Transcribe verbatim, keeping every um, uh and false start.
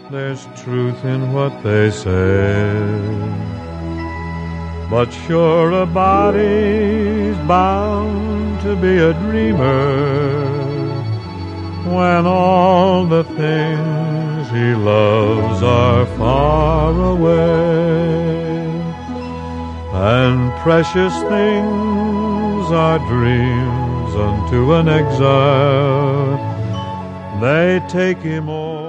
there's truth in what they say. But sure a body's bound to be a dreamer when all the things he loves are far away, and precious things are dreams unto an exile. They take him all